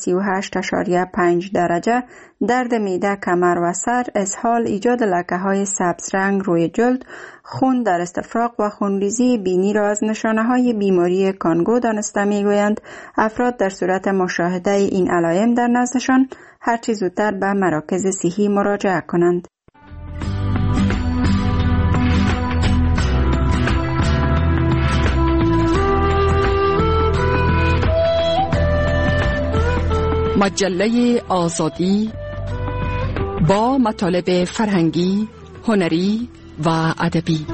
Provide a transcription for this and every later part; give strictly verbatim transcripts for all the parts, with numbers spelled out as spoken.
سی و هشت اشاریه پنج درجه، درد معده، کمر و سر، اسهال، ایجاد لکه های سبز رنگ روی جلد، خون در استفراغ و خونریزی بینی را از نشانه های بیماری کانگو دانسته می گویند. افراد در صورت مشاهده این علائم در نزدشان هرچی زودتر به مراکز صحی مراجعه کنند. مجله آزادی با مطالب فرهنگی، هنری و ادبی.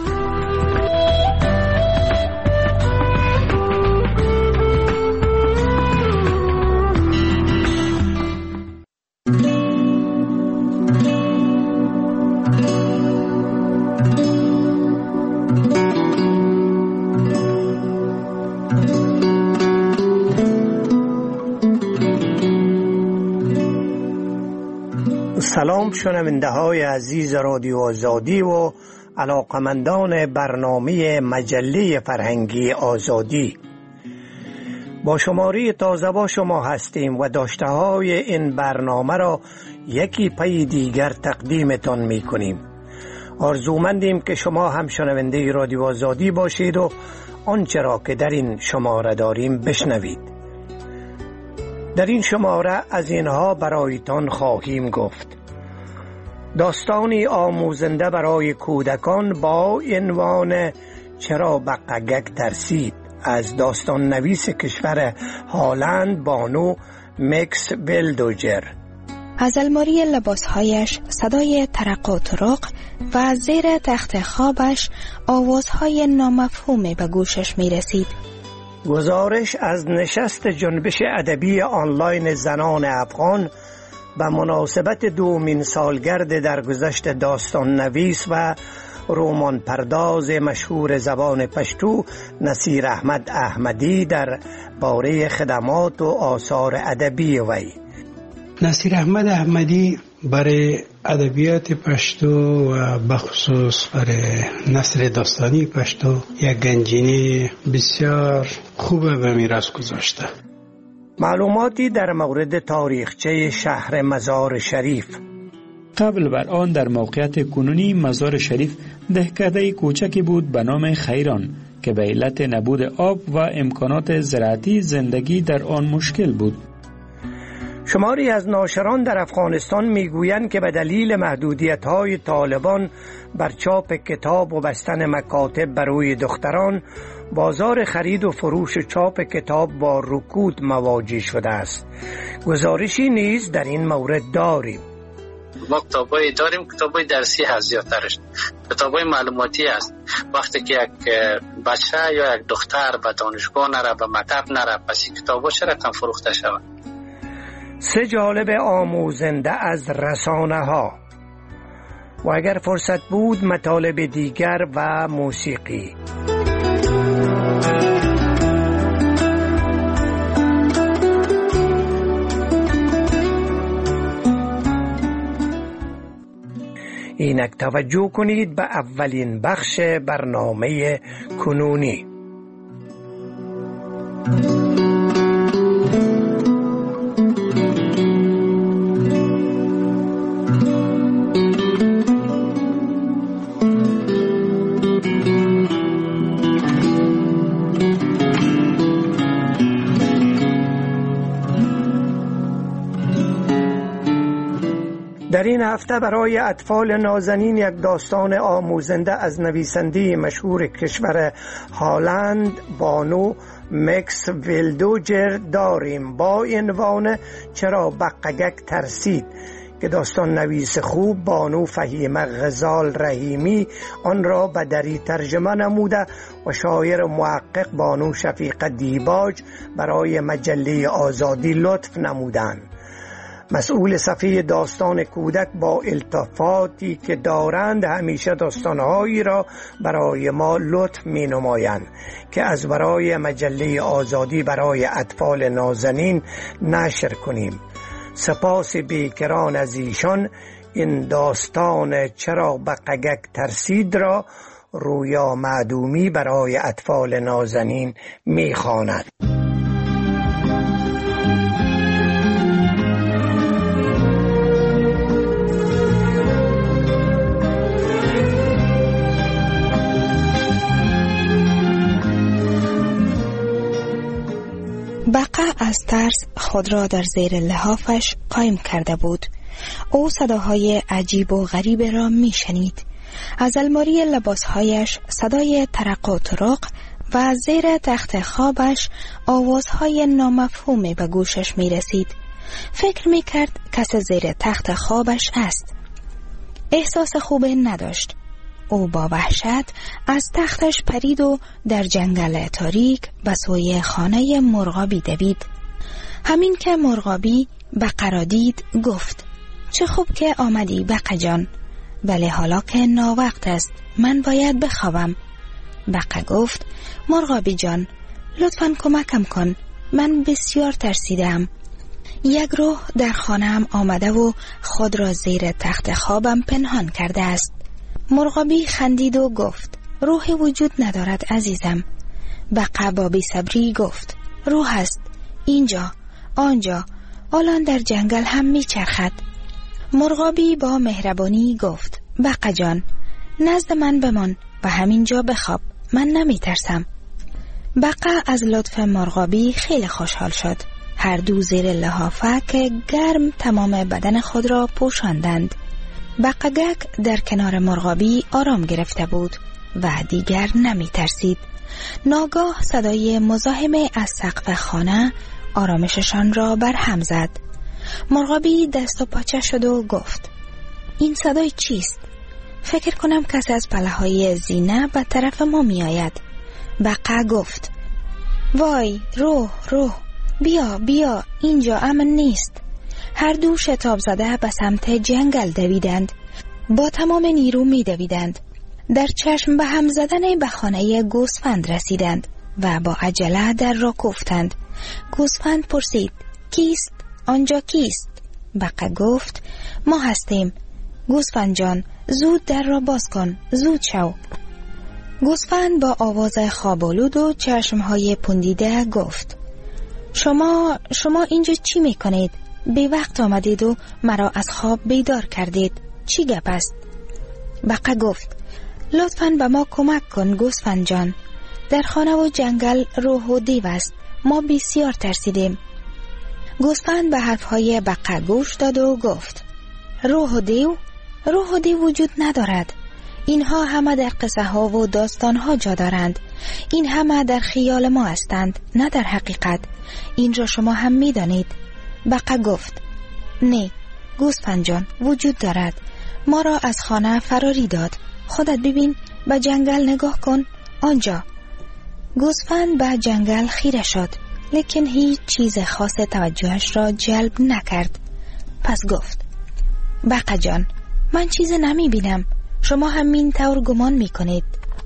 سلام شنونده های عزیز رادیو آزادی و علاقمندان برنامه مجله فرهنگی آزادی. با شماره تازه با شما هستیم و داشته های این برنامه را یکی پی دیگر تقدیمتان می کنیم. آرزومندیم که شما هم شنونده رادیو آزادی باشید و آنچه را که در این شماره داریم بشنوید. در این شماره از اینها برایتان خواهیم گفت: داستانی آموزنده برای کودکان با عنوان چرا بقگک ترسید از داستان نویس کشور هالند بانو مکس ولدوجر. از الماری لباسهایش صدای ترق و ترق و زیر تخت خوابش آوازهای نامفهومی به گوشش می رسید. گزارش از نشست جنبش ادبی آنلاین زنان افغان به مناسبت دومین سالگرد درگذشت داستان نویس و رمان پرداز مشهور زبان پشتو نصیر احمد احمدی در باره خدمات و آثار ادبی وی. نصیر احمد احمدی برای ادبیات پشتو و بخصوص برای نثر داستانی پشتو یک گنجینه بسیار خوب به میراث گذاشته. معلوماتی در مورد تاریخچه شهر مزار شریف. قبل بر آن در موقعیت کنونی مزار شریف دهکده کوچکی بود به نام خیران که به علت نبود آب و امکانات زراعتی زندگی در آن مشکل بود. شماری از ناشران در افغانستان میگویند که به دلیل محدودیت‌های طالبان بر چاپ کتاب و بستن مکاتب برای دختران، بازار خرید و فروش چاپ کتاب با رکود مواجه شده است. گزارشی نیز در این مورد داریم. ما کتابایی داریم، کتابای درسی هست زیادترش، کتابای معلوماتی است. وقتی که یک بچه یا یک دختر به دانشگاه نره، به مکتب نره، پس این کتابا چرا کم فروخته شود؟ سه جالب آموزنده از رسانه ها و اگر فرصت بود مطالب دیگر و موسیقی. اینک توجه کنید به اولین بخش برنامه کنونی. در این هفته برای اطفال نازنین یک داستان آموزنده از نویسنده مشهور کشور هالند بانو مکس ولدوجر داریم با عنوان چرا بقگک ترسید که داستان نویس خوب بانو فهیمه غزال رحیمی آن را به دری ترجمه نموده و شاعر محقق بانو شفیقه دیباج برای مجله آزادی لطف نمودند. مسئول صفحه داستان کودک با التفاتی که دارند همیشه داستانهایی را برای ما لطف می نمایند که از برای مجله آزادی برای اطفال نازنین نشر کنیم. سپاس بیکران از ایشان این داستان چرا بقگک ترسید را رویا معدومی برای اطفال نازنین می خواند. از ترس خود را در زیر لحافش قایم کرده بود. او صداهای عجیب و غریب را می شنید. از الماری لباسهایش صدای ترق و ترق و زیر تخت خوابش آوازهای نامفهومی به گوشش می رسید. فکر می کرد کس زیر تخت خوابش است. احساس خوب نداشت. او با وحشت از تختش پرید و در جنگل تاریک به سوی خانه مرغابی دوید. همین که مرغابی بقه را دید گفت: چه خوب که آمدی بقه جان، ولی حالا که ناوقت است من باید بخوابم. بقه گفت: مرغابی جان لطفاً کمکم کن، من بسیار ترسیدم. یک روح در خانه‌ام آمده و خود را زیر تخت خوابم پنهان کرده است. مرغابی خندید و گفت: روحی وجود ندارد عزیزم. بقه با بی‌صبری گفت: روح است، اینجا، آنجا، الان در جنگل هم میچرخد. مرغابی با مهربانی گفت: بقه جان نزد من بمان و همینجا بخواب، من نمی ترسم. بقه از لطف مرغابی خیلی خوشحال شد. هر دو زیر لحافک گرم تمام بدن خود را پوشاندند. بقگک در کنار مرغابی آرام گرفته بود و دیگر نمی ترسید. ناگاه صدای مزاحم از سقف خانه آرامششان را برهم زد. مرغابی دست و پاچه شد و گفت: این صدای چیست؟ فکر کنم کسی از پله‌های زینه به طرف ما می آید. بقه گفت: وای روح روح، بیا بیا، اینجا امن نیست. هر دو شتاب زده به سمت جنگل دویدند. با تمام نیرو می دویدند. در چشم به هم زدن به خانه گوسفند رسیدند و با عجله در را کوفتند. گوسفند پرسید: کیست؟ آنجا کیست؟ بقه گفت: ما هستیم. گوسفند جان زود در را باز کن، زود شو. گوسفند با آواز خوابالود و چشمهای پوندیده گفت: شما شما اینجا چی میکنید؟ بی وقت آمدید و مرا از خواب بیدار کردید. چی گپ است؟ بقه گفت: لطفاً به ما کمک کن گوسفند جان. در خانه و جنگل روح و دیو است. ما بسیار ترسیدیم. گوسفند به حرفهای بقه گوش داد و گفت: روح و دیو؟ روح و دیو وجود ندارد. اینها همه در قصه ها و داستان ها جا دارند. این همه در خیال ما هستند، نه در حقیقت. این را شما هم می دانید. بقه گفت: نه گوسفند جان، وجود دارد. ما را از خانه فراری داد. خودت ببین، به جنگل نگاه کن، آنجا. گوسفند به جنگل خیره شد، لیکن هیچ چیز خاص توجهش را جلب نکرد. پس گفت: بقه جان من چیز نمی بینم، شما همین طور گمان می کنید.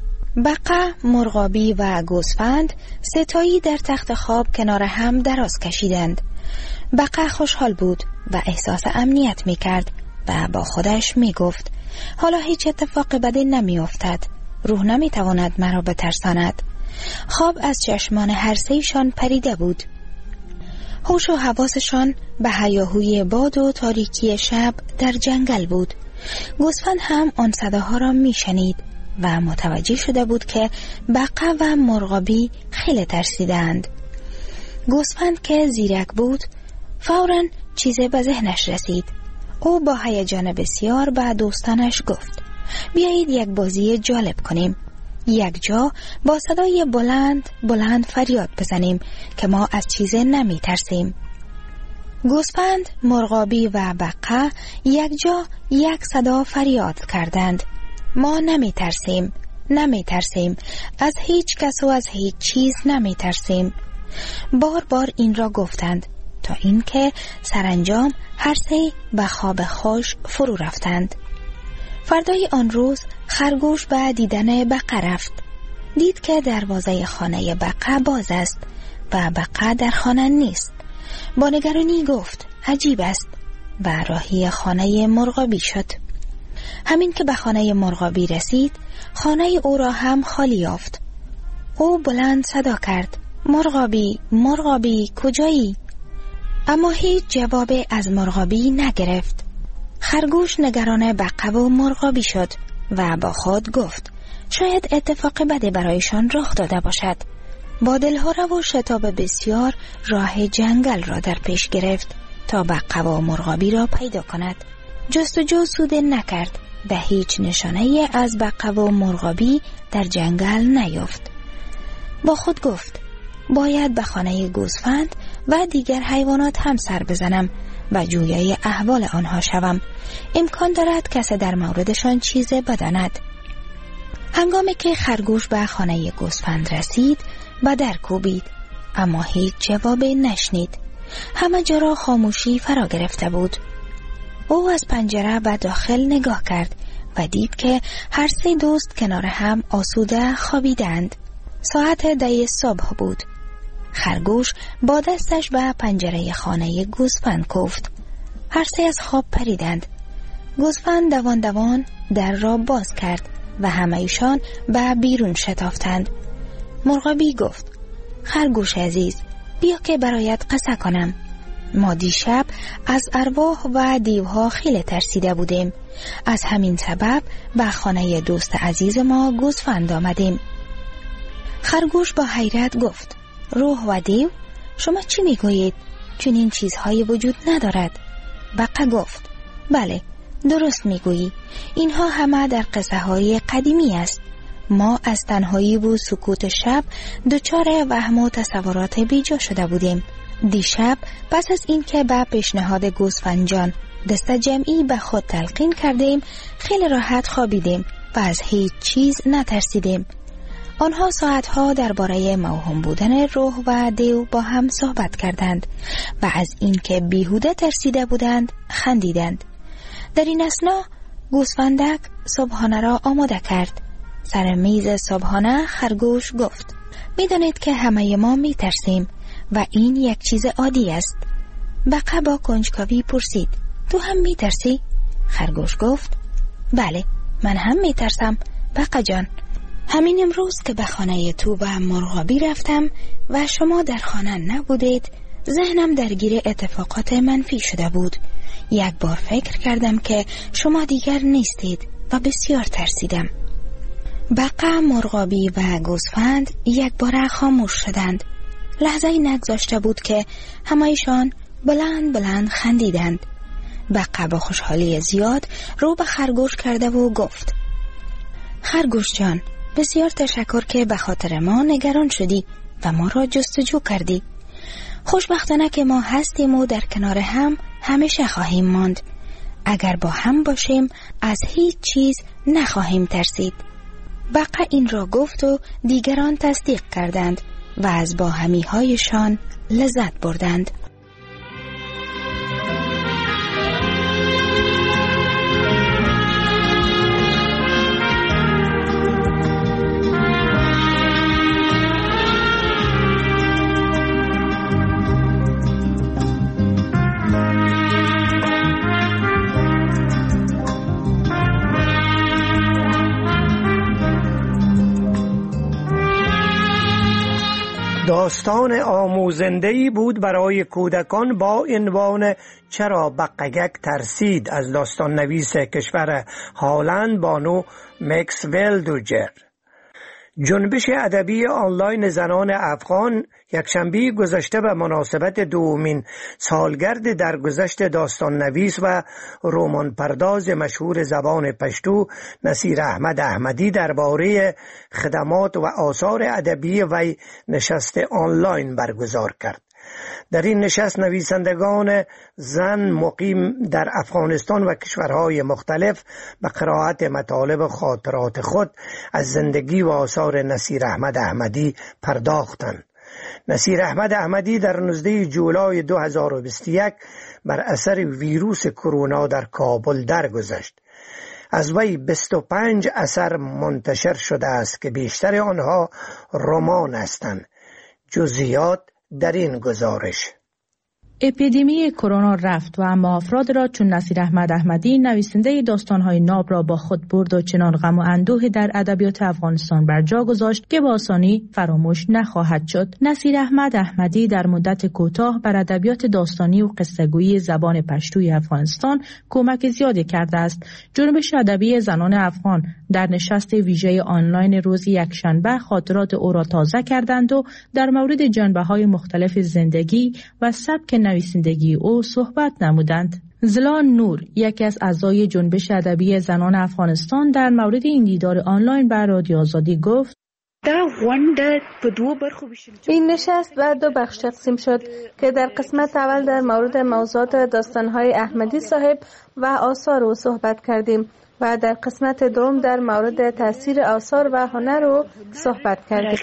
بقه، مرغابی و گوسفند ستایی در تخت خواب کنار هم دراز کشیدند. بقه خوشحال بود و احساس امنیت می کرد و با خودش می گفت: حالا هیچ اتفاق بدی نمی افتد. روح نمی تواند مرا بترساند. خواب از چشمان هر سه‌شان پریده بود. هوش و حواسشان به هیاهوی باد و تاریکی شب در جنگل بود. گوسفند هم آن صداها را می شنید و متوجه شده بود که بقه و مرغابی خیلی ترسیدند. گوسفند که زیرک بود فوراً چیزی به ذهنش رسید. او با هیجان بسیار به دوستانش گفت: بیایید یک بازی جالب کنیم. یک جا با صدای بلند بلند فریاد بزنیم که ما از چیزی نمی ترسیم. گوسفند، مرغابی و بقه یک جا یک صدا فریاد کردند: ما نمی ترسیم، نمی ترسیم، از هیچ کس و از هیچ چیز نمی ترسیم. بار بار این را گفتند تا اینکه سرانجام هر سه به خواب خوش فرو رفتند. فردای آن روز خرگوش به دیدن بقه رفت. دید که دروازه خانه بقه باز است و بقه در خانه نیست. با نگرانی گفت: عجیب است، و راهی خانه مرغابی شد. همین که به خانه مرغابی رسید، خانه او را هم خالی یافت. او بلند صدا کرد: مرغابی، مرغابی، کجایی؟ اما هیچ جواب از مرغابی نگرفت. خرگوش نگران بقه و مرغابی شد و با خود گفت: شاید اتفاق بدی برایشان رخ داده باشد. با دلهوره و شتاب بسیار راه جنگل را در پیش گرفت تا بقه و مرغابی را پیدا کند. جستجو سود نکرد و هیچ نشانه از بقه و مرغابی در جنگل نیافت. با خود گفت باید به خانه گوسفند و دیگر حیوانات هم سر بزنم و جویای احوال آنها شوم. امکان دارد کسی در موردشان چیز بداند. هنگامی که خرگوش به خانه گوسفند رسید به در کوبید، اما هیچ جوابی نشنید. همه جا را خاموشی فرا گرفته بود. او از پنجره به داخل نگاه کرد و دید که هر سه دوست کنار هم آسوده خوابیدند. ساعت ده صبح بود. خرگوش با دستش به پنجره خانه گوسفند کوفت. هر سه از خواب پریدند. گوسفند دوان دوان در را باز کرد و همه ایشان به بیرون شتافتند. مرغابی گفت خرگوش عزیز، بیا که برایت قصه کنم. ما دیشب از ارواح و دیوها خیلی ترسیده بودیم. از همین سبب به خانه دوست عزیز ما گوسفند آمدیم. خرگوش با حیرت گفت روح و دیو؟ شما چی میگویید؟ چون این چیزهایی وجود ندارد. بقه گفت بله، درست میگویی. اینها همه در قصه های قدیمی است. ما از تنهایی و سکوت شب دچار وهم و تصورات بیجا شده بودیم. دیشب پس از این که به پیشنهاد گوسفندجان دست جمعی به خود تلقین کردیم، خیلی راحت خوابیدیم و از هیچ چیز نترسیدیم. آنها ساعتها درباره موهوم بودن روح و دیو با هم صحبت کردند و از این که بیهوده ترسیده بودند خندیدند. در این اثنا گوسفندک صبحانه را آماده کرد. سر میز صبحانه خرگوش گفت میدانید که همه ما می ترسیم و این یک چیز عادی است. بقه با کنجکاوی پرسید تو هم می ترسی؟ خرگوش گفت بله، من هم می ترسم بقه جان. همین امروز که به خانه تو و مرغابی رفتم و شما در خانه نبودید، ذهنم درگیر اتفاقات منفی شده بود. یک بار فکر کردم که شما دیگر نیستید و بسیار ترسیدم. بقه، مرغابی و گوسفند یک بار خاموش شدند. لحظه‌ای نگذاشته بود که همه‌شان بلند بلند خندیدند. بقه با خوشحالی زیاد رو به خرگوش کرده و گفت خرگوش جان، بسیار تشکر که به خاطر ما نگران شدی و ما را جستجو کردی. خوشبختانه که ما هستیم و در کنار هم همیشه خواهیم ماند. اگر با هم باشیم از هیچ چیز نخواهیم ترسید. بقه این را گفت و دیگران تصدیق کردند و از باهمی هایشان لذت بردند. داستان آموزنده‌ای بود برای کودکان با عنوان چرا بقگک ترسید از داستان نویس کشور هالند بانو مکس ویلدوجر. جنبش ادبی آنلاین زنان افغان یکشنبه گذشته به مناسبت دومین سالگرد درگذشت داستان نویس و رمان پرداز مشهور زبان پشتو نصیر احمد احمدی درباره خدمات و آثار ادبی وی نشست آنلاین برگزار کرد. در این نشست نویسندگان زن مقیم در افغانستان و کشورهای مختلف به قرائت مطالب و خاطرات خود از زندگی و آثار نصیر احمد احمدی پرداختند. نصیر احمد احمدی در نوزدهم جولای دو هزار و بیست و یک بر اثر ویروس کرونا در کابل درگذشت. از وی بیست و پنج اثر منتشر شده است که بیشتر آنها رمان هستند. جزئیات در این گزارش. اپیدمی کرونا رفت و اما افراد را چون نصیر احمد احمدی نویسنده داستان‌های ناب را با خود برد و چنان غم و اندوه در ادبیات افغانستان بر جا گذاشت که با آسانی فراموش نخواهد شد. نصیر احمد احمدی در مدت کوتاه بر ادبیات داستانی و قصه‌گویی زبان پشتوی افغانستان کمک زیادی کرده است. جنبش ادبی زنان افغان در نشست ویژه آنلاین روز یکشنبه خاطرات او را تازه کردند و در مورد جنبه‌های مختلف زندگی و سبک نویسندگی او صحبت نمودند. زلان نور، یکی از اعضای جنبش ادبی زنان افغانستان، در مورد این دیدار آنلاین بر رادیو آزادی گفت: این نشست بر دو بخش تقسیم شد که در قسمت اول در مورد موضوعات داستان‌های احمدی صاحب و آثار او صحبت کردیم و در قسمت دوم در مورد تاثیر آثار و هنر رو صحبت کردیم.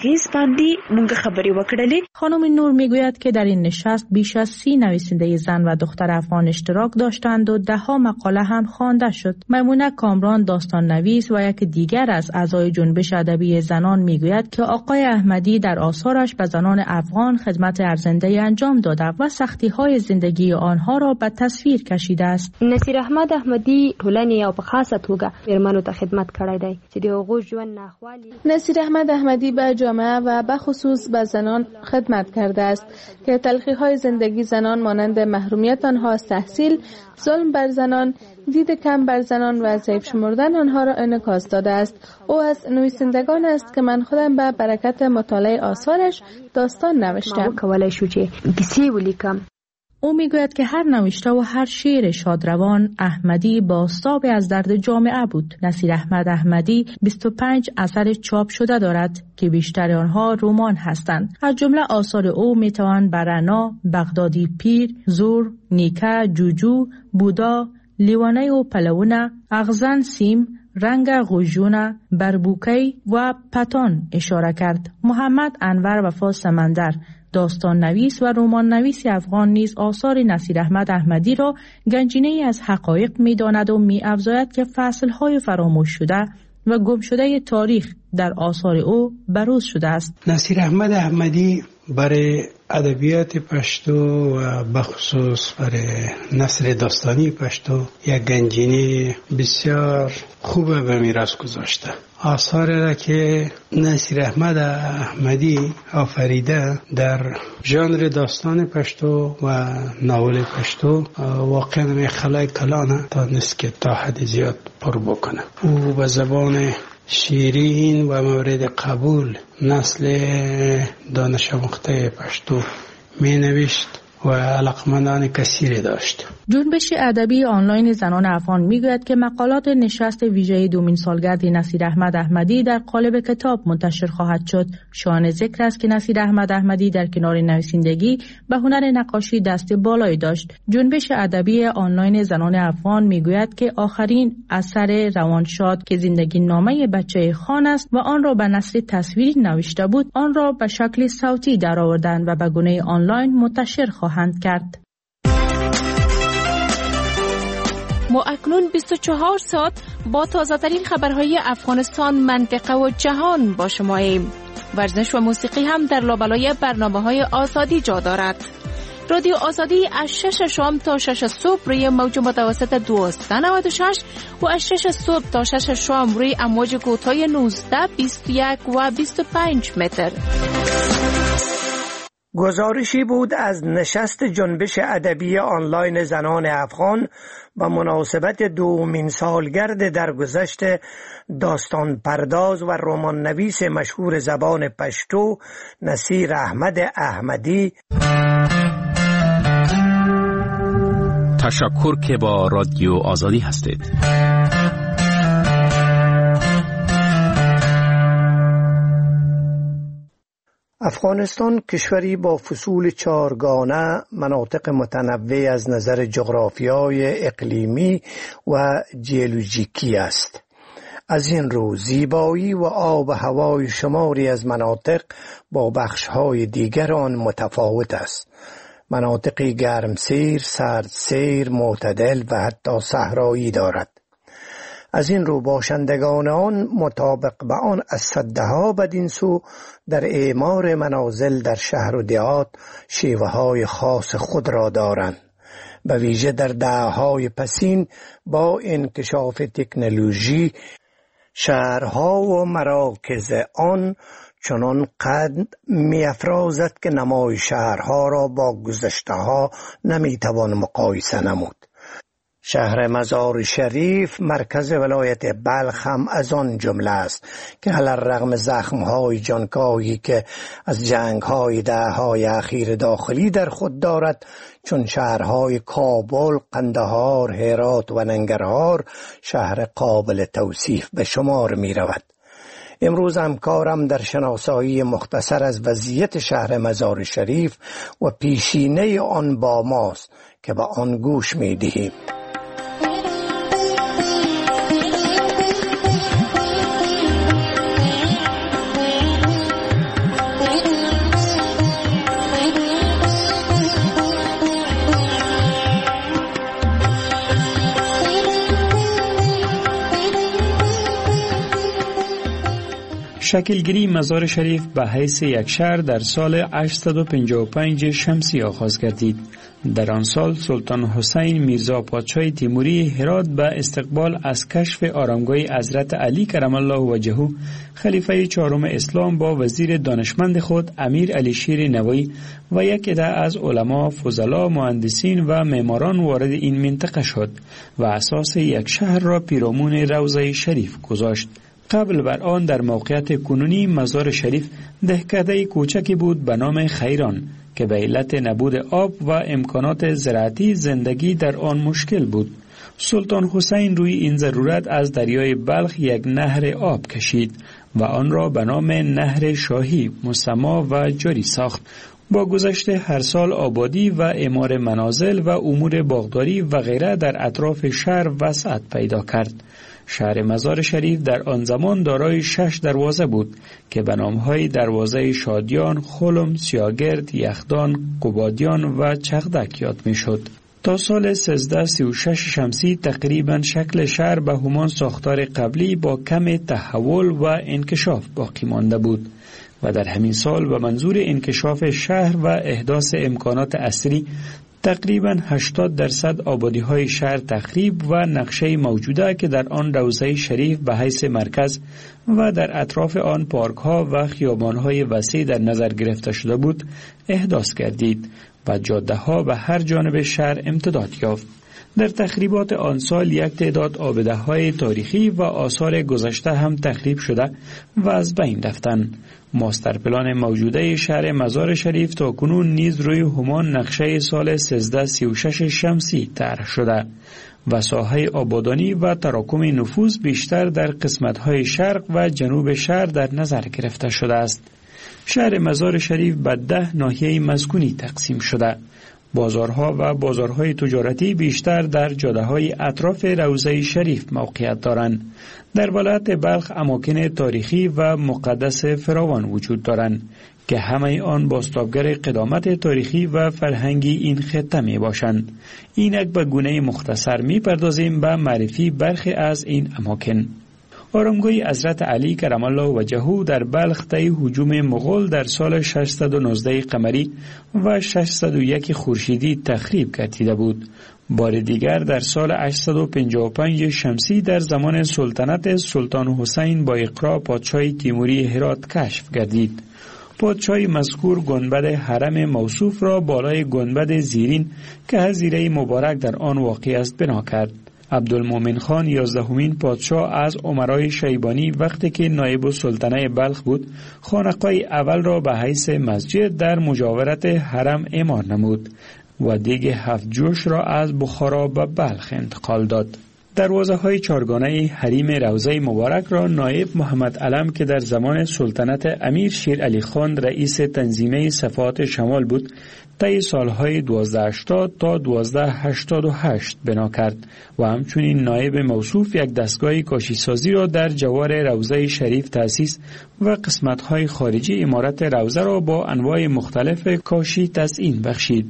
خانم نور میگوید که در این نشست بیش از سی نویسنده زن و دختر افغان اشتراک داشتند و ده ها مقاله هم خوانده شد. میمونه کامران داستان نویس و یک دیگر از اعضای جنبش ادبی زنان میگوید که آقای احمدی در آثارش به زنان افغان خدمت ارزنده انجام داده و سختی های زندگی آنها را به تصویر کشیده است. نصیر احمد احمدی ټولنې او په خاصه توګه میرمنو ته خدمت کړی دی چې د هغوی ژوند ناخوالي. نصیر احمد احمدی به جامعه و به خصوص به زنان خدمت کرده است که تلخی‌های زندگی زنان مانند محرومیت آنها از تحصیل، ظلم بر زنان، دید کم بر زنان و ضعیف شمردن آنها را انعکاس داده است. او از نویسندگان است که من خودم به برکت مطالعه آثارش داستان نوشتم. کولای شو چې کیسې ولیکم. او میگوید که هر نوشته و هر شعر شادروان احمدی بازتاب از درد جامعه بود. نصیر احمد احمدی بیست و پنج اثر چاپ شده دارد که بیشتر آنها رمان هستند. از جمله آثار او میتوان برنا، بغدادی پیر، زور، نیکه، جوجو، بودا، لیوانه و پلونه، اغزن سیم، رنگ غوژونه، بربوکی و پتان اشاره کرد. محمد انور وفا سمندر، داستان نویس و رمان نویس افغان نیز آثار نصیر احمد احمدی را گنجینه‌ای از حقایق می‌داند و می‌افزاید که فصل‌های فراموش شده و گم شده تاریخ در آثار او بروز شده است. نصیر احمد احمدی برای ادبیات پشتو و بخصوص برای نثر داستانی پشتو یک گنجینه بسیار خوب به میراث گذاشته. آثار را که نصیر احمد احمدی آفریده در ژانر داستان پشتو و ناول پشتو واقعا می خلای کلانه تا نیست که تا حد زیاد پر بکنه. او به زبان شیرین و مورد قبول نسل دانش آموخته پشتو می نوشت و علاقمندان کثیری داشت. جنبش ادبی آنلاین زنان افغان میگوید که مقالات نشست ویژه دومین سالگرد نصیر احمد احمدی در قالب کتاب منتشر خواهد شد. شایان ذکر است که نصیر احمد احمدی در کنار نویسندگی به هنر نقاشی دست بالایی داشت. جنبش ادبی آنلاین زنان افغان میگوید که آخرین اثر روانشاد که زندگی نامه بچه خان است و آن را به نثر تصویری نوشته بود، آن را به شکل صوتی درآوردند و به گونه آنلاین منتشر خواهند کرد. ما اکنون بیست و چهار ساعت با تازه ترین خبرهای افغانستان، منطقه و جهان با شما ایم. ورزش و موسیقی هم در لابلای برنامه های آزادی جا دارد. رادیو آزادی از شش شام تا شش صبح روی موج متوسط دویست و نود و شش و از شش صبح تا شش شام روی امواج کوتاه نوزده، بیست و یک و بیست و پنج متر. گزارشی بود از نشست جنبش ادبی آنلاین زنان افغان و مناسبت دومین سالگرد درگذشت داستان پرداز و رمان نویس مشهور زبان پشتو نصیر احمد احمدی. تشکر که با رادیو آزادی هستید. افغانستان کشوری با فصول چارگانه، مناطق متنوع از نظر جغرافیای اقلیمی و جیولوژیکی است. از این رو زیبایی و آب و هوای شماری از مناطق با بخش‌های دیگر آن متفاوت است. مناطقی گرمسیر، سردسیر، معتدل و حتی صحرایی دارد. از این رو باشندگان آن مطابق به آن از سده ها بدین سو در اعمار منازل در شهر و دیهات شیوه های خاص خود را دارند. به ویژه در دهه‌های پسین با انکشاف تکنولوژی شهرها و مراکز آن چنان قد می افرازد که نمای شهرها را با گذشته ها نمی توان مقایسه نمود. شهر مزار شریف مرکز ولایت بلخ هم از آن جمله است که علی‌الرغم زخم‌های جانکاهی که از جنگ‌های دهه‌های اخیر داخلی در خود دارد، چون شهرهای کابل، قندهار، هرات و ننگرهار شهر قابل توصیف به شمار می رود. امروز هم کارم در شناسایی مختصر از وضعیت شهر مزار شریف و پیشینه آن با ماست که به آن گوش می دهیم. شکلگیری مزار شریف به حیث یک شهر در سال هشتصد و پنجاه و پنج شمسی آغاز گردید. در آن سال سلطان حسین میرزا پادشاه تیموری هرات به استقبال از کشف آرامگاه حضرت علی کرم الله وجهه خلیفه چهارم اسلام با وزیر دانشمند خود امیر علی شیر نوایی و یک عده از علما، فضلا، مهندسین و معماران وارد این منطقه شد و اساس یک شهر را پیرامون روضه شریف گذاشت. قبل بر آن در موقعیت کنونی مزار شریف دهکده کوچکی بود به نام خیران که به علت نبود آب و امکانات زراعتی زندگی در آن مشکل بود. سلطان حسین روی این ضرورت از دریای بلخ یک نهر آب کشید و آن را به نام نهر شاهی مسما و جاری ساخت. با گذشت هر سال آبادی و اعمار منازل و امور باغداری و غیره در اطراف شهر وسعت پیدا کرد. شهر مزار شریف در آن زمان دارای شش دروازه بود که به نامهای دروازه شادیان، خلم، سیاگرد، یخدان، قبادیان و چغدک یاد می شد. تا سال سیزده سی و شش شمسی تقریبا شکل شهر به همان ساختار قبلی با کم تحول و انکشاف باقی مانده بود و در همین سال به منظور انکشاف شهر و احداث امکانات عصری تقریباً هشتاد درصد آبادی‌های شهر تخریب و نقشه موجوده که در آن روضه شریف به حیث مرکز و در اطراف آن پارک‌ها و خیابان‌های وسیع در نظر گرفته شده بود احداث گردید و جاده‌ها به هر جانب شهر امتداد یافت. در تخریبات آن سال یک تعداد آبده‌های تاریخی و آثار گذشته هم تخریب شده و از بین رفتند. ماستر پلان موجوده شهر مزار شریف تا کنون نیز روی همان نقشه سال سیزده سی و شش شمسی طرح شده و ساحه آبادانی و تراکم نفوذ بیشتر در قسمت‌های شرق و جنوب شهر در نظر گرفته شده است. شهر مزار شریف به ده ناحیه مسکونی تقسیم شده. بازارها و بازارهای تجارتی بیشتر در جاده‌های اطراف روضه شریف موقعیت دارند. در ولایت بلخ اماکن تاریخی و مقدس فراوان وجود دارند که همه آن بازتابگر قدامت تاریخی و فرهنگی این خطه می باشند. اینک به گونه مختصر می پردازیم به معرفی برخی از این اماکن. آرامگاه حضرت علی کرم الله وجهه در بلخ طی هجوم مغول در سال ششصد و نوزده قمری و ششصد و یک خورشیدی تخریب گردیده بود. بار دیگر در سال هشتصد و پنجاه و پنج شمسی در زمان سلطنت سلطان حسین با اقرا پادشاه تیموری هرات کشف گردید. پادشاه مذکور گنبد حرم موصوف را بالای گنبد زیرین که حظیره مبارک در آن واقع است بنا کرد. عبدالمومن خان یازدهمین پادشاه از امرای شیبانی وقتی که نایب السلطنه بلخ بود خانقاه اول را به حیث مسجد در مجاورت حرم اعمار نمود و دیگ هفت جوش را از بخارا به بلخ انتقال داد. دروازه های چارگانه حریم روضه مبارک را نایب محمد علم که در زمان سلطنت امیر شیر علی خان رئیس تنظیمه صفات شمال بود طی سالهای دوازده هشتاد تا دوازده هشتاد و هشت بنا کرد و همچنین نایب موصوف یک دستگاه کاشی سازی را در جوار روضه شریف تأسیس و قسمت‌های خارجی عمارت روضه را با انواع مختلف کاشی تزیین بخشید.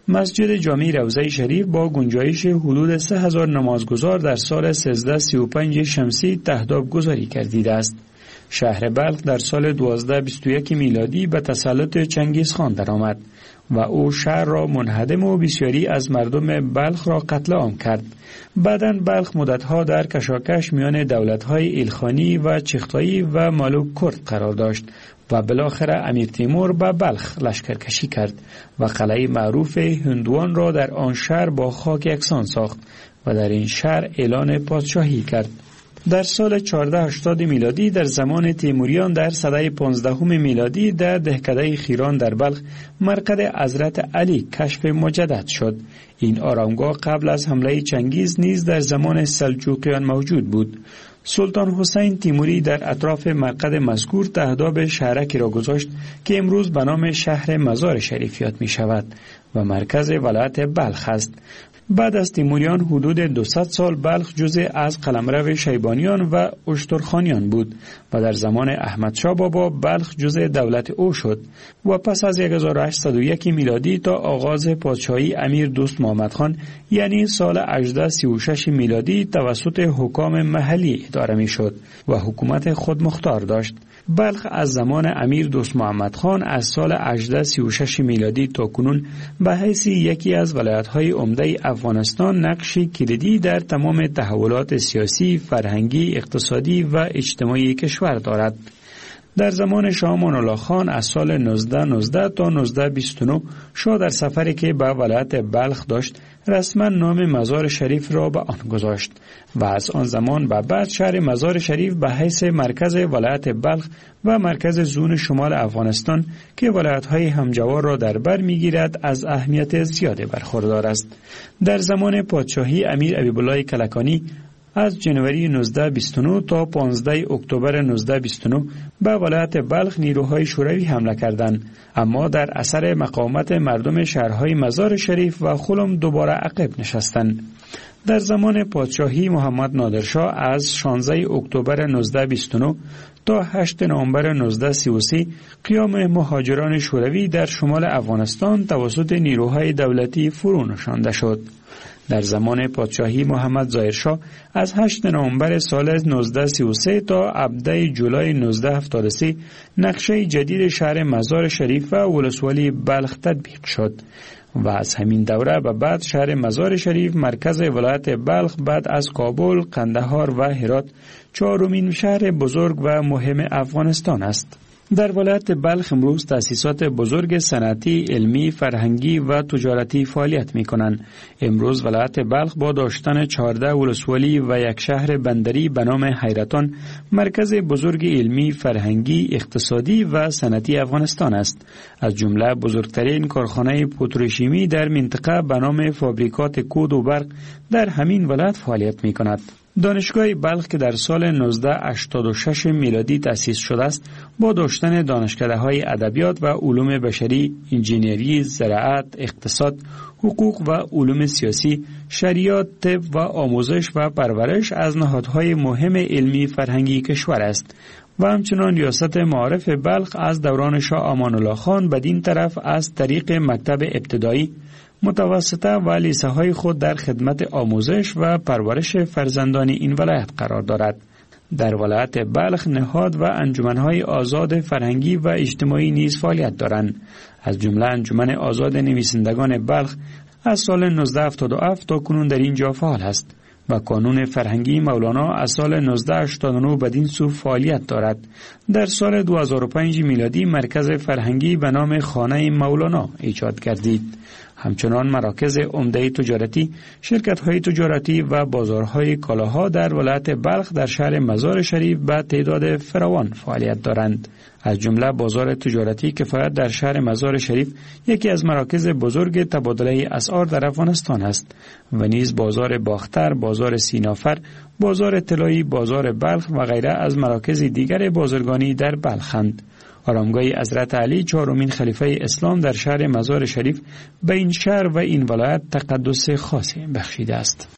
مسجد جامع روضه شریف با گنجایش حدود سه هزار نمازگزار در سال سیزده سی و پنج شمسی تهداب گذاری کردیده است. شهر بلخ در سال دوازده بیست و یک میلادی به تسلط چنگیز خان درآمد و او شهر را منهدم و بسیاری از مردم بلخ را قتل عام کرد. بعداً بلخ مدتها در کشاکش میان دولت‌های ایلخانی و چغتایی و مالوک کرد قرار داشت و بالاخره امیر تیمور به بلخ لشکرکشی کرد و قلعه معروف هندوان را در آن شهر با خاک یکسان ساخت و در این شهر اعلان پادشاهی کرد. در سال چهارصد و هشتاد میلادی در زمان تیموریان در سده پانزدهم میلادی در دهکده خیران در بلخ مرقد حضرت علی کشف مجدد شد. این آرامگاه قبل از حمله چنگیز نیز در زمان سلجوقیان موجود بود. سلطان حسین تیموری در اطراف مرقد مذکور تهداب شهرکی را گذاشت که امروز به نام شهر مزار شریف یاد می شود و مرکز ولایت بلخ است. بعد از تیموریان حدود دویست سال بلخ جزء از قلمرو شیبانیان و اشترخانیان بود و در زمان احمدشاه بابا بلخ جزء دولت او شد و پس از هزار و هشتصد و یک میلادی تا آغاز پادشاهی امیر دوست محمد خان یعنی سال هجده سی و شش میلادی توسط حکام محلی اداره می شد و حکومت خودمختار داشت. بلخ از زمان امیر دوست محمد خان از سال هجده سی و شش میلادی تا کنون به حیث یکی از ولایت‌های عمده افغانستان نقشی کلیدی در تمام تحولات سیاسی، فرهنگی، اقتصادی و اجتماعی کشور دارد. در زمان شاه امان الله خان از سال نوزده نوزده تا نوزده بیست و نه شاه در سفری که به ولایت بلخ داشت رسما نام مزار شریف را به آن گذاشت و از آن زمان به بعد شهر مزار شریف به حیث مرکز ولایت بلخ و مرکز زون شمال افغانستان که ولایت‌های همجوار را در بر می‌گیرد از اهمیت زیاده برخوردار است. در زمان پادشاهی امیر حبیب‌الله کلکانی از جنوری نوزده بیست و نه تا پانزده اکتبر نوزده بیست و نه به ولایت بلخ نیروهای شوروی حمله کردند، اما در اثر مقاومت مردم شهرهای مزار شریف و خلم دوباره عقب نشستند. در زمان پادشاهی محمد نادرشاه از شانزده اکتبر نوزده بیست و نه تا هشت نوامبر نوزده سی و سه قیام مهاجران شوروی در شمال افغانستان توسط نیروهای دولتی فرو نشانده شد. در زمان پادشاهی محمد ظاهرشاه از هشت نوامبر سال نوزده سی و سه تا هفده جولای نوزده هفتاد و سه نقشه جدید شهر مزار شریف و ولسوالی بلخ تطبیق شد و از همین دوره به بعد شهر مزار شریف مرکز ولایت بلخ بعد از کابل، قندهار و هرات چهارمین شهر بزرگ و مهم افغانستان است. در ولایت بلخ امروز تأسیسات بزرگ صنعتی، علمی، فرهنگی و تجارتی فعالیت می کنند. امروز ولایت بلخ با داشتن چهارده ولسوالی و یک شهر بندری به نام حیرتان مرکز بزرگ علمی، فرهنگی، اقتصادی و صنعتی افغانستان است. از جمله بزرگترین کارخانه پتروشیمی در منطقه به نام فابریکات کود و برق در همین ولایت فعالیت می کند. دانشگاه بلخ که در سال نوزده هشتاد و شش میلادی تأسیس شده است با داشتن دانشکده‌های ادبیات و علوم بشری، انجینری، زراعت، اقتصاد، حقوق و علوم سیاسی، شریعت، طب و آموزش و پرورش از نهادهای مهم علمی فرهنگی کشور است و همچنان ریاست معارف بلخ از دوران شاه امان الله خان بدین طرف از طریق مکتب ابتدایی، متوسطه و لیسه های خود در خدمت آموزش و پرورش فرزندان این ولایت قرار دارد. در ولایت بلخ نهاد و انجمنهای آزاد فرهنگی و اجتماعی نیز فعالیت دارند. از جمله انجمن آزاد نویسندگان بلخ از سال نوزده هفتاد و هفت تا کنون در اینجا فعال است و کانون فرهنگی مولانا از سال نوزده هشتاد و نه بدین سو فعالیت دارد. در سال دو هزار و پنج میلادی مرکز فرهنگی به نام خانه مولانا ایجاد گردید. همچنان مراکز عمده تجارتی، شرکت‌های تجارتی و بازارهای کالاها در ولایت بلخ در شهر مزار شریف به تعداد فراوان فعالیت دارند. از جمله بازار تجارتی کفایت در شهر مزار شریف یکی از مراکز بزرگ تبادله اسعار در افغانستان است و نیز بازار باختر، بازار سینافر، بازار طلایی، بازار بلخ و غیره از مراکز دیگر بازرگانی در بلخند. آرامگاه حضرت علی چهارمین خلیفه اسلام در شهر مزار شریف به این شهر و این ولایت تقدس خاصی بخشیده است.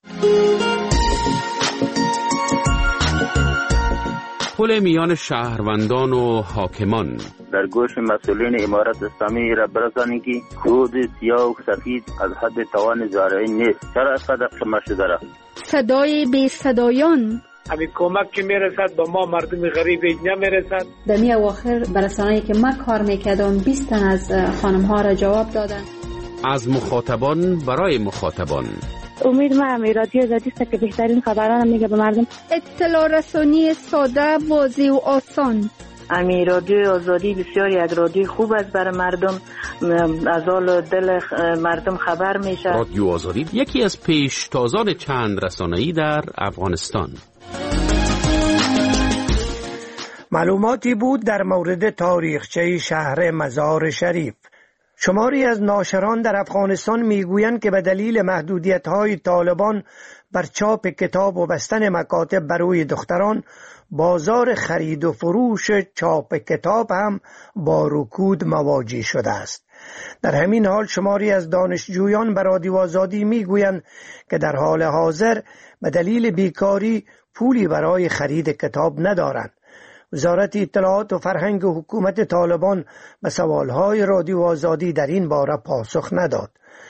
پل میان شهروندان و حاکمان در گوش مسئولین امارت اسلامی را برسانید که کود سیاه و سفید از حد توان زارعین نیست. چرا صدق شما شده را؟ صدای بی صدایان همین کمک که میرسد به ما مردم غریب نمیرسد. در می اواخر برسانه‌ای که من کار میکردم بیست تن از خانم ها را جواب دادن. از مخاطبان برای مخاطبان. امید ما هم رادیو آزادی است که بهترین خبران میگه به مردم. اطلاع رسانی ساده، واضح و آسان. امی رادیو آزادی بسیار یک رادیو خوب است برای مردم، از حال دل مردم خبر میشه. رادیو آزادی یکی از پیشتازان چند رسانه‌ای در افغانستان. معلوماتی بود در مورد تاریخچه شهر مزار شریف. شماری از ناشران در افغانستان میگویند که به دلیل محدودیت‌های طالبان بر چاپ کتاب و بستن مکاتب برای دختران، بازار خرید و فروش چاپ کتاب هم با رکود مواجه شده است. در همین حال شماری از دانشجویان به رادیو آزادی میگویند که در حال حاضر به دلیل بیکاری پولی برای خرید کتاب ندارند. وزارت اطلاعات و فرهنگ و حکومت طالبان به سوالهای رادیو آزادی در این باره پاسخ نداد.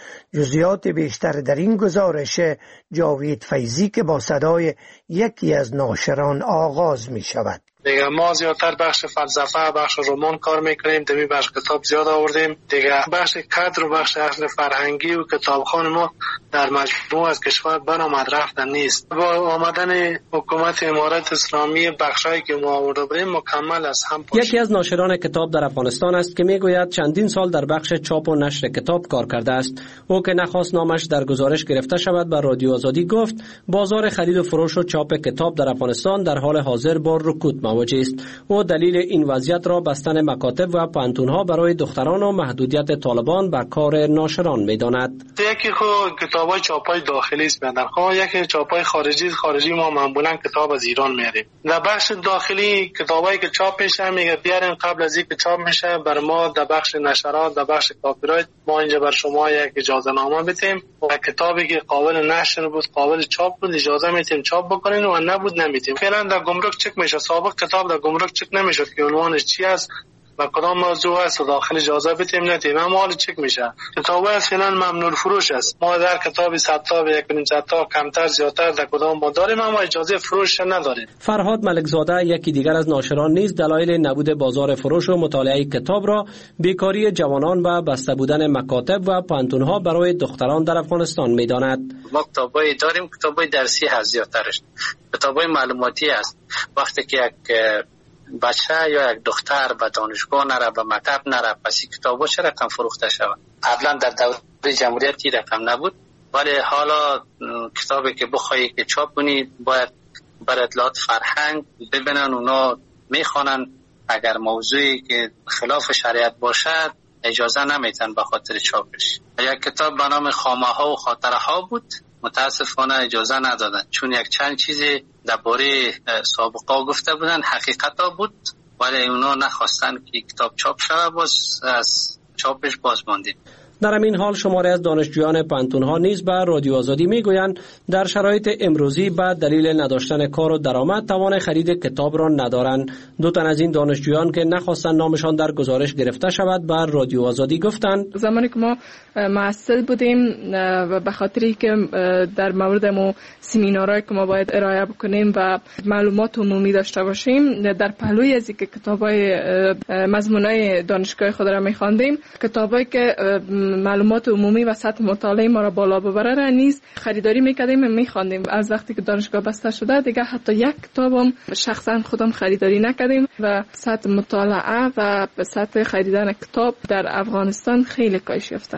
جزئیات بیشتر در این گزارش جاوید فیضی که با صدای یکی از ناشران آغاز می شود. دیگه ما زیادتر بخش فلسفه، بخش رمان کار میکنیم، دمی بخش کتاب زیاد آوردیم. دیگه بخش کادر و بخش اصل فرهنگی و کتابخانه ما در مجموع از کشور برآمد رفتن نیست. با آمدن حکومت امارت اسلامی بخشایی که ما آورده بودیم مکمل از هم پاشید. یکی از ناشران کتاب در افغانستان است که میگوید چندین سال در بخش چاپ و نشر کتاب کار کرده است. او که نخواست نامش در گزارش گرفته شود بر رادیو آزادی گفت بازار خرید و فروش و چاپ کتاب در افغانستان در حال حاضر با رکود مواجه است. او دلیل این وضعیت را بستن مکاتب و پانتون‌ها برای دختران و محدودیت طالبان بر کار ناشران می‌داند. یکی خو کتابای چاپای داخلی است بدن، خو یکی چاپای خارجی خارجی ما معمولا کتاب از ایران میاریم. در بخش داخلی کتابایی که چاپ میشه میگه بیارین قبل از اینکه چاپ میشه بر ما در بخش نشرات در بخش کاپی رایت ما اینجا بر شما یک اجازه نامه بدیم و کتابی که قابل نشر بود قابل چاپ بود اجازه میتیم چاپ بکنین و نبود نمیتیم. فعلا در گمرک چک میشه. سابق کتاب در گمرک چک نمیشد که عنوانش چی است و کدام موضوع است و داخل اجازه بدیم ندیم، اما حال چک میشه. کتاب اصلا ممنوع فروش است. ما در کتاب صد تا و یک و نیم صد تا کمتر زیادتر در کدام ما داریم اما اجازه فروش نداریم. فرهاد ملکزاده یکی دیگر از ناشران نیز دلایل نبود بازار فروش و مطالعه کتاب را بیکاری جوانان و بسته بودن مکاتب و پانتون‌ها برای دختران در افغانستان می‌داند. ما کتابایی داریم، کتابای درسی هست زیادترش، کتابای معلوماتی است. وقتی که یک بچه یا یک دختر به دانشگاه نره به مکتب نره پس این کتابا چه رقم فروخته شود؟ قبلا در دوره جمهوریت این رقم نبود، ولی حالا کتابی که بخوایی که چاپ کنی باید بر اطلاعات فرهنگ ببینن، اونا میخوانن، اگر موضوعی که خلاف شریعت باشد اجازه نمیتن به خاطر چاپش. یک کتاب به نام خامه ها و خاطره ها بود، متاسفانه اجازه ندادن چون یک چند چیزی درباره سابقه گفته بودن حقیقتا بود ولی اونا نخواستن که کتاب چاپ شود، باز از چاپش باز ماندیم. در همین حال شماری از دانشجویان پانتون‌ها نیز به رادیو آزادی میگویند در شرایط امروزی به دلیل نداشتن کار و درآمد توان خرید کتاب را ندارند. دو تن از این دانشجویان که نخواستند نامشان در گزارش گرفته شود به رادیو آزادی گفتند زمانی که ما محصل بودیم و به خاطری که در مورد ما سمینارهایی که ما باید ارائه بکنیم و معلومات عمومی داشته باشیم، در پهلوی از اینکه کتابای مضمونای دانشگاه خود را می‌خواندیم، کتابایی که معلومات عمومی و سطح مطالعه ما را بالا ببره را نیز خریداری میکردیم و میخواندیم. از وقتی که دانشگاه بسته شده دیگه حتی یک کتابم شخصا خودم خریداری نکردیم و سطح مطالعه و سطح خریدن کتاب در افغانستان خیلی کاهش یافته.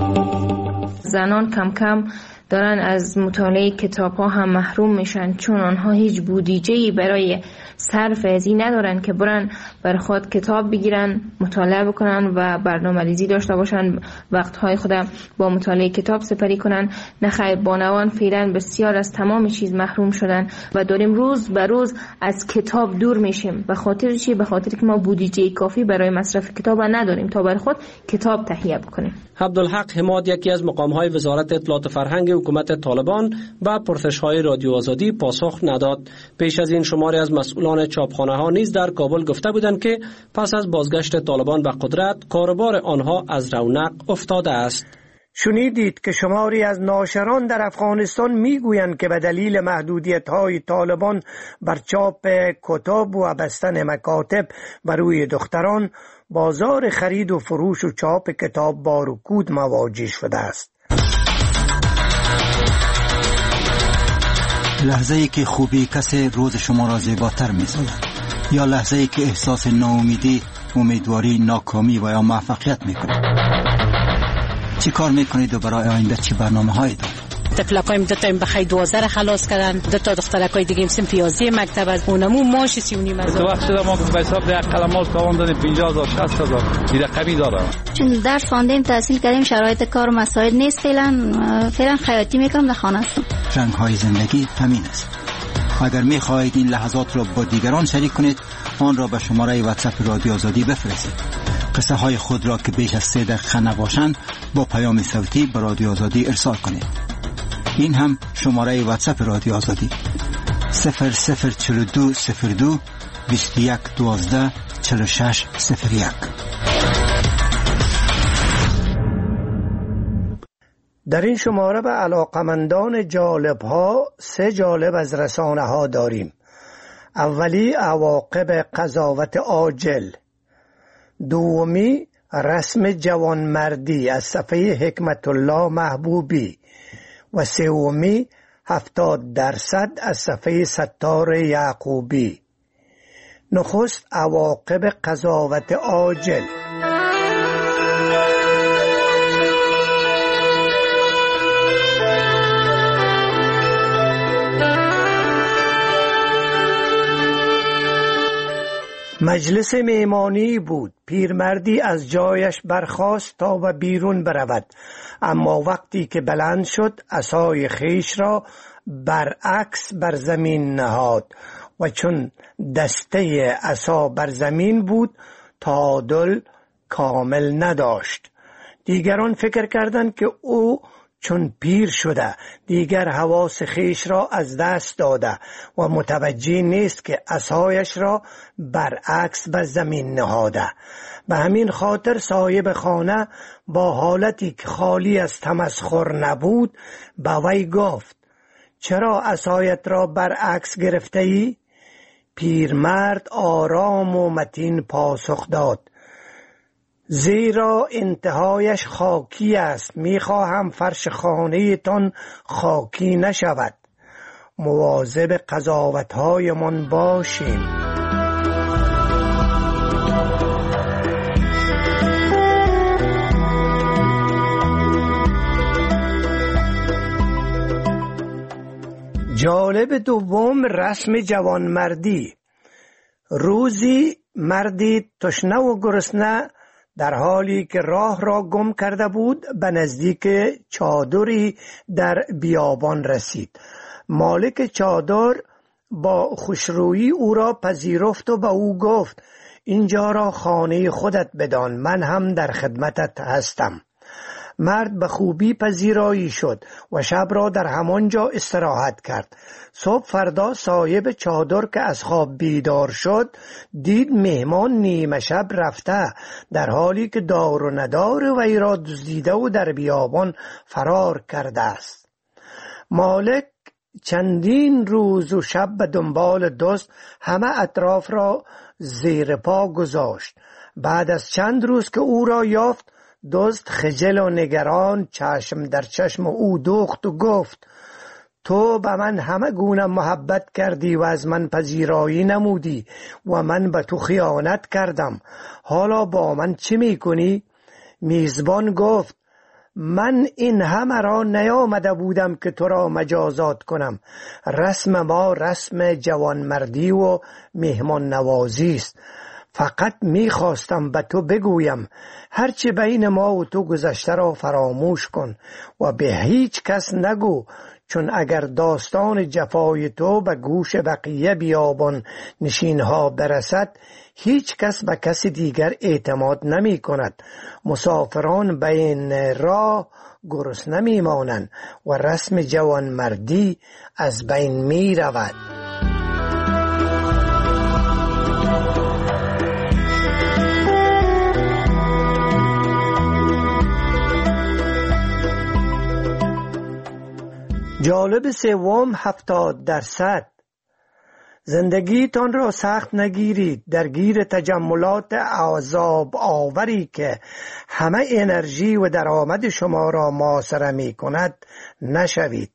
زنان کم کم دارن از مطالعه کتاب ها هم محروم میشن چون آنها هیچ بودجه‌ای برای صرف از این ندارن که برن بر خود کتاب بگیرن، مطالعه بکنن و برنامه‌ریزی داشته باشن، وقتهای خود با مطالعه کتاب سپری کنن. نخیر، بانوان فعلا بسیار از تمام چیز محروم شدن و داریم روز به روز از کتاب دور میشیم. به خاطر چی؟ به خاطر که ما بودجه کافی برای مصرف کتاب نداریم تا بر خود کتاب تهیه بکنیم. عبدالحق حماد یکی از مقام‌های وزارت اطلاعات و فرهنگ حکومت طالبان و پرسش‌های رادیو آزادی پاسخ نداد. پیش از این شماری از مسئولان چاپخانه‌ها نیز در کابل گفته بودند که پس از بازگشت طالبان به قدرت کاروبار آنها از رونق افتاده است. شنیدید که شماری از ناشران در افغانستان میگویند که به دلیل محدودیت‌های طالبان بر چاپ کتاب و بستن مکاتب بر روی دختران، بازار خرید و فروش و چاپ کتاب با رکود مواجه شده است. لحظه‌ای که خوبی کسی روز شما را زیباتر می‌سازد، یا لحظه‌ای که احساس ناامیدی، امیدواری، ناکامی و یا موفقیت می‌کنید. چی کار میکنید و برای آینده چی برنامه هایی دارید؟ تفلقایم دو تا این بخی دوازده خلاص کردن، دو تا دخترکای دیگه سیم پیازی مکتب از اونمو ماش سی و نیم هزار. تو وقت شده ما به حساب ده قلمال تاوان دادیم پنجاه هزار شصت هزار این رقمی داره. چون درس خواندیم تحصیل کردیم شرایط کار و مسائل نیست، فعلا فعلا خیاطی میکنم در خانه هستم. رنگ های زندگی همین است. اگر میخواهید این لحظات را با دیگران شریک کنید، آن را به شماره واتساپ رادیو آزادی بفرستید. قصه های خود را که بیش از سه دقیقه نباشند با پیام صوتی به رادیو آزادی ارسال کنید. این هم شماره واتساپ رادیو آزادی صفر صفر چهل و دو صفر دو بیست و یک دوازده چهل و شش صفر یک. در این شماره به علاقمندان جالب ها سه جالب از رسانه ها داریم. اولی عواقب قضاوت عاجل، دومی رسم جوانمردی از صفحه حکمت الله محبوبی و سومی هفتاد درصد از صفحه ستار یعقوبی. نخست عواقب قضاوت عاجل. مجلس مهمانی بود. پیرمردی از جایش برخاست تا به بیرون برود، اما وقتی که بلند شد عصای خیش را برعکس بر زمین نهاد و چون دسته عصا بر زمین بود تعادل کامل نداشت. دیگران فکر کردند که او چون پیر شده دیگر حواس خیش را از دست داده و متوجه نیست که عصایش را برعکس بر زمین نهاده. به همین خاطر صاحب خانه با حالتی که خالی از تمسخر نبود به وی گفت: چرا عصایت را برعکس گرفته ای؟ پیرمرد آرام و متین پاسخ داد: زیرا انتهایش خاکی است، میخواهم فرش خانه تان خاکی نشود. مواظب قضاوت‌های من باشیم. جالب دوم رسم جوانمردی. روزی مردی تشنه و گرسنه در حالی که راه را گم کرده بود به نزدیک چادری در بیابان رسید. مالک چادر با خوشرویی او را پذیرفت و به او گفت: اینجا را خانه خودت بدان، من هم در خدمتت هستم. مرد به خوبی پذیرایی شد و شب را در همانجا استراحت کرد. صبح فردا صاحب چادر که از خواب بیدار شد دید مهمان نیمه شب رفته، در حالی که دار و ندار وی را دزدیده و در بیابان فرار کرده است. مالک چندین روز و شب به دنبال دزد همه اطراف را زیر پا گذاشت. بعد از چند روز که او را یافت، دزد خجل و نگران چشم در چشم او دوخت و گفت: تو به من همه گونه محبت کردی و از من پذیرایی نمودی و من به تو خیانت کردم. حالا با من چی میکنی؟ میزبان گفت: من این همه را نیامده بودم که تو را مجازات کنم. رسم ما رسم جوانمردی و مهمان نوازی است. فقط میخواستم به تو بگویم هرچی بین ما و تو گذشته را فراموش کن و به هیچ کس نگو، چون اگر داستان جفای تو به گوش بقیه بیابان نشینها برسد هیچ کس به کس دیگر اعتماد نمی کند. مسافران بین راه گرسنه میمانند و رسم جوانمردی از بین می رود. جالب سوم، هفتاد درصد. زندگیتان را سخت نگیرید، درگیر تجملات عذاب آوری که همه انرژی و درآمد شما را محاصره می کند نشوید.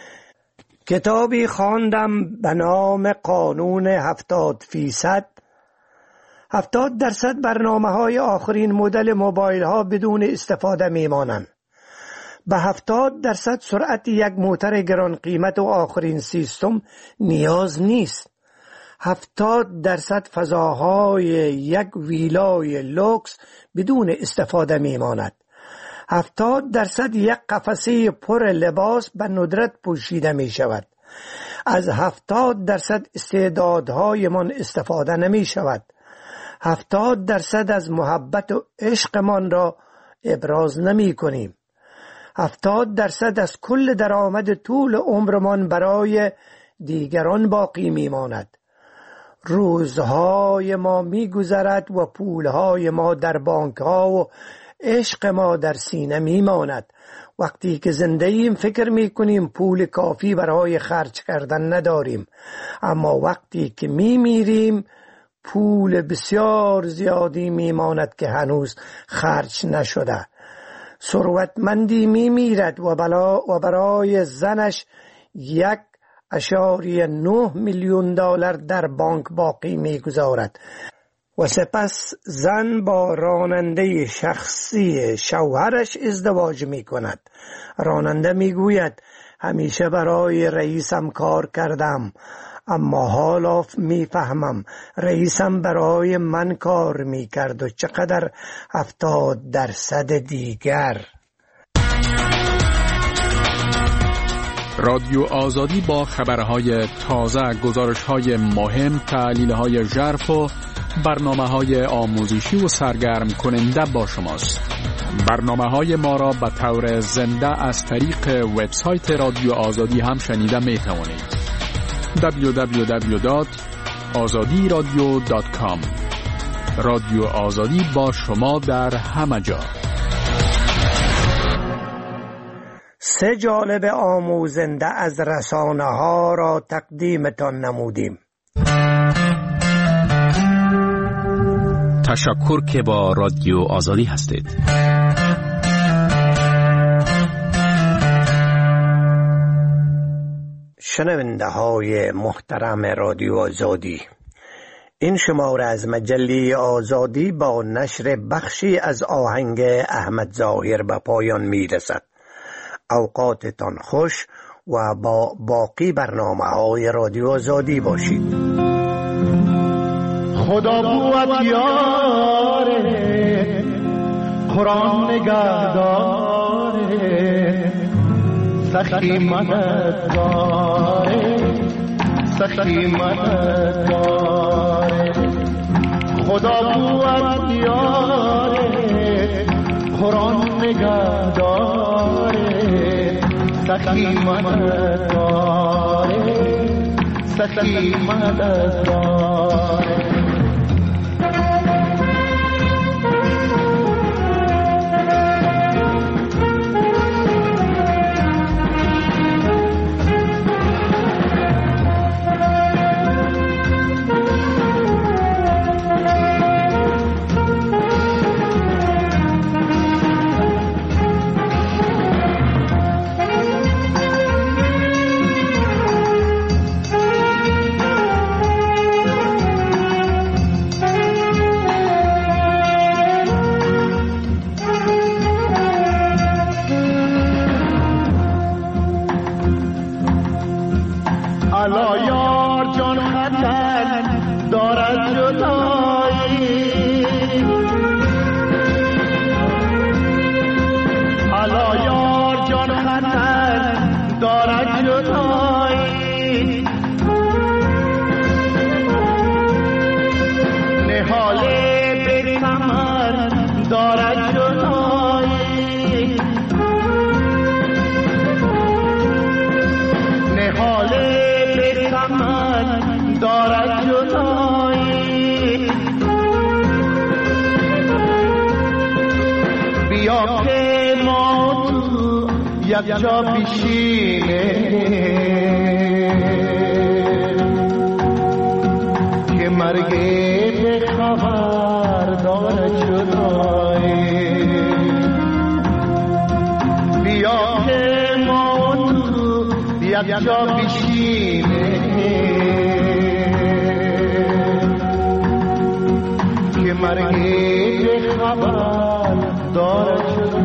کتابی خواندم به نام قانون هفتاد فیصد. هفتاد درصد برنامه های آخرین مدل موبایل ها بدون استفاده می مانند. به هفتاد درصد سرعت یک موتر گران قیمت و آخرین سیستم نیاز نیست. هفتاد درصد فضاهای یک ویلای لوکس بدون استفاده می ماند. هفتاد درصد یک قفسه پر لباس به ندرت پوشیده می شود. از هفتاد درصد استعدادهای من استفاده نمی شود. هفتاد درصد از محبت و عشقمان را ابراز نمی کنیم. هفتاد درصد از کل درآمد طول عمرمان برای دیگران باقی می ماند. روزهای ما می گذرد و پولهای ما در بانک ها و عشق ما در سینه می ماند. وقتی که زنده ایم فکر می کنیم پول کافی برای خرج کردن نداریم، اما وقتی که می میریم پول بسیار زیادی می ماند که هنوز خرج نشده. ثروتمندی می میرد و, و برای زنش یک اشاری نه میلیون دلار در بانک باقی می گذارد و سپس زن با راننده شخصی شوهرش ازدواج می کند. راننده می گوید همیشه برای رئیسم کار کردم، اما حالا می فهمم رئیسم برای من کار می کرد. و چقدر هفتاد درصد دیگر. رادیو آزادی با خبرهای تازه، گزارشهای مهم، تحلیلهای ژرف و برنامه‌های آموزشی و سرگرم کننده با شماست. برنامه‌های ما را به طور زنده از طریق وبسایت رادیو آزادی هم شنیده می توانید. دبلیو دبلیو دبلیو دات آزادی رادیو دات کام. رادیو آزادی با شما در همه جا. سه جالب آموزنده از رسانه ها را تقدیمتان نمودیم. تشکر که با رادیو آزادی هستید. شنونده های محترم رادیو آزادی، این شماره از مجله آزادی با نشر بخشی از آهنگ احمد ظاهر به پایان می رسد. اوقاتتان خوش و با باقی برنامه های رادیو آزادی باشید. خدا قوت یاره، قرآن نگهداره، سخی مددگاره، سخی مددگاره. خدا قوت یاره، قرآن نگهداره، سخی مددگاره، سخی مددگاره. الا یار جان خطر دارد جدایی، الا یار جان خطر دارد جدایی. نهاله به کمر دارد جدایی، زحمت دارد جدایی، بیا که ما تو یک جا بشینه که مرگ به خبر دارد جدایی، بیا که ما تو یک جا بشینه که مرگ به خبر دارد جدایی.